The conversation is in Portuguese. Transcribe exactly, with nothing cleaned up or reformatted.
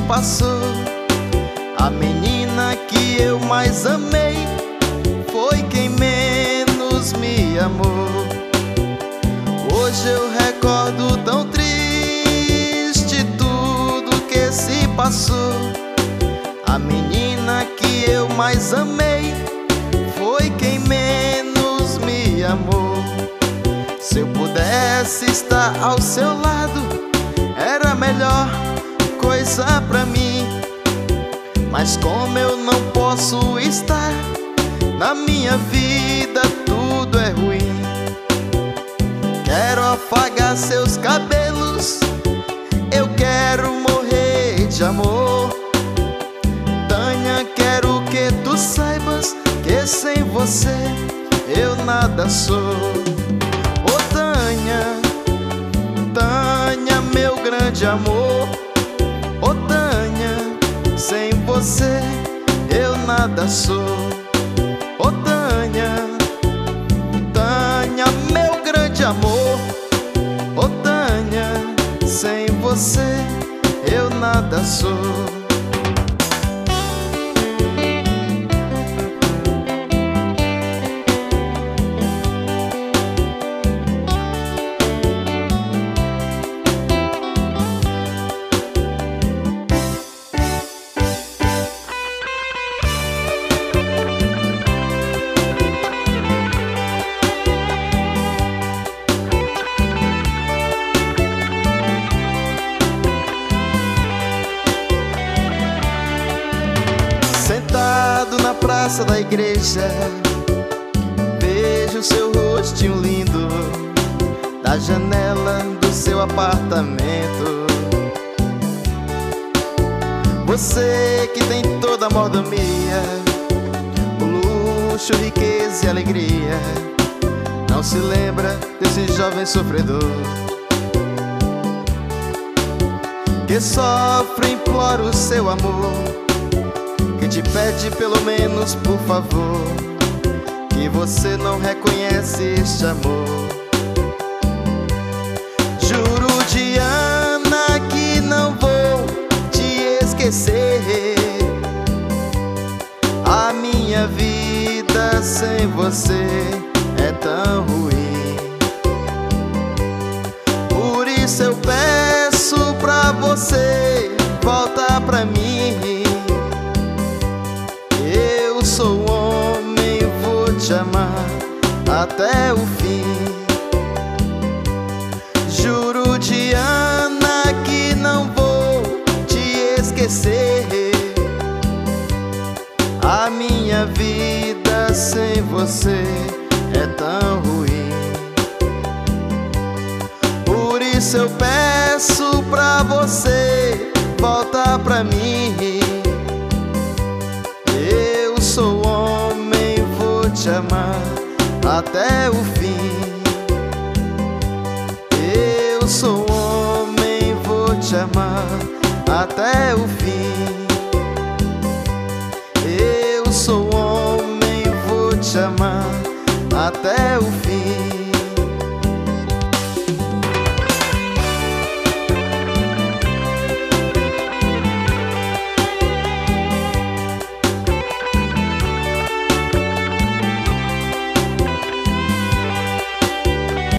passou. A menina que eu mais amei foi quem menos me amou. Hoje eu recordo tão triste tudo que se passou. A menina que eu mais amei foi quem menos me amou. Se eu pudesse estar ao seu lado, era a melhor coisa pra mim. Mas como eu não posso estar, na minha vida tudo é ruim. Quero afagar seus cabelos, eu quero morrer de amor. Tânia, quero que tu saibas que sem você eu nada sou. Ô Tânia, Tânia, meu grande amor. Ô Tânia, sem você eu nada sou. Ô Tânia, Tânia, meu grande amor. Ô Tânia, sem você eu nada sou. Sentado na praça da igreja, vejo seu rostinho lindo da janela do seu apartamento. Você que tem toda a mordomia, o luxo, riqueza e alegria, não se lembra desse jovem sofredor que sofre e implora o seu amor, que te pede pelo menos por favor, que você não reconhece este amor. Juro, Diana, que não vou te esquecer. A minha vida sem você é tão ruim. Por isso eu peço pra você voltar pra mim. Eu sou homem, vou te amar até o fim. Juro, Diana, que não vou te esquecer. A minha vida sem você é tão ruim. Por isso eu peço pra você voltar pra mim. Eu sou homem, vou te amar até o fim. Eu sou homem, vou te amar até o fim. Eu sou homem, vou te amar até o fim.